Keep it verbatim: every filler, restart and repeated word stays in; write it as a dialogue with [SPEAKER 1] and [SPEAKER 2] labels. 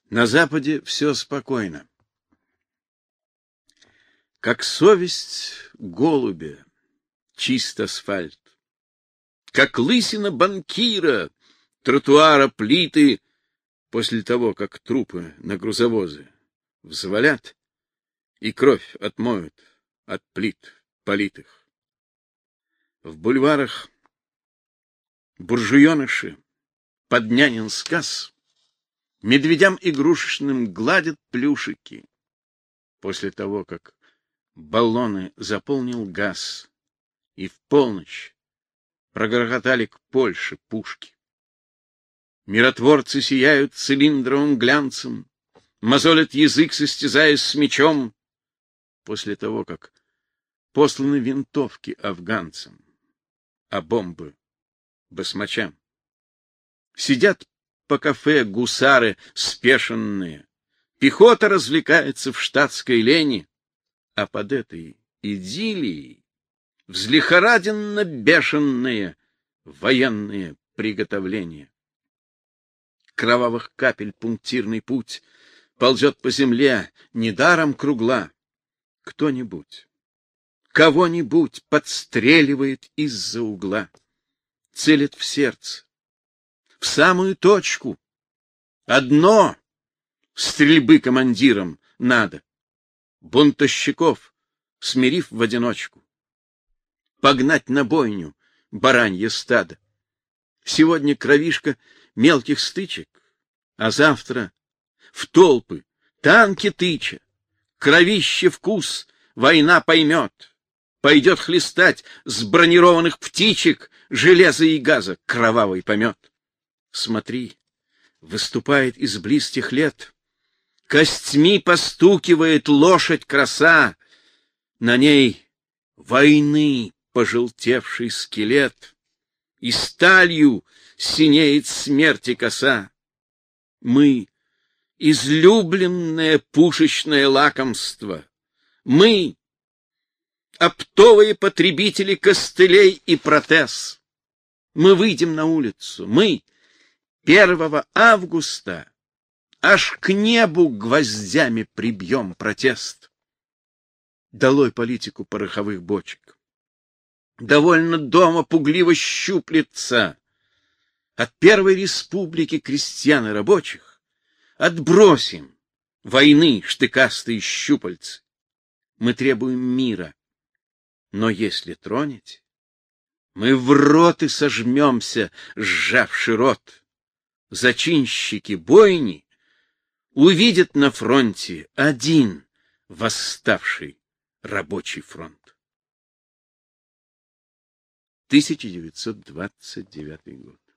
[SPEAKER 1] На западе все спокойно. Как совесть голубя, чист асфальт. Как лысина банкира, тротуара плиты, после того, как трупы на грузовозы взвалят и кровь отмоют от плит политых. В бульварах буржуеныши под нянин сказ медведям игрушечным гладят плюшики. После того, как баллоны заполнил газ, и в полночь прогрохотали к Польше пушки. Миротворцы сияют цилиндровым глянцем, мозолят язык, состязаясь с мечом. После того, как посланы винтовки афганцам, а бомбы басмачам. Сидят по кафе гусары спешенные, пехота развлекается в штатской лени, а под этой идиллией взлихораденно бешеные военные приготовления. Кровавых капель пунктирный путь ползет по земле недаром кругла. Кто-нибудь, кого-нибудь подстреливает из-за угла, целит в сердце, в самую точку. Одно стрельбы командирам надо: бунтовщиков, смирив в одиночку, погнать на бойню баранье стадо. Сегодня кровишка мелких стычек, а завтра в толпы танки тыча. Кровище вкус война поймет, пойдет хлестать с бронированных птичек железа и газа кровавый помет. Смотри, выступает из близких лет, костьми постукивает лошадь краса, на ней войны пожелтевший скелет, и сталью синеет смерти коса. Мы — излюбленное пушечное лакомство, мы — оптовые потребители костылей и протез. Мы выйдем на улицу, мы первого августа аж к небу гвоздями прибьем протест. Долой политику пороховых бочек. Довольно дома пугливо щуплется. От первой республики крестьян и рабочих отбросим войны штыкастые щупальцы. Мы требуем мира, но если тронете, мы в рот и сожмемся, сжавши рот. Зачинщики бойни увидят на фронте один восставший рабочий фронт. тысяча девятьсот двадцать девятый год.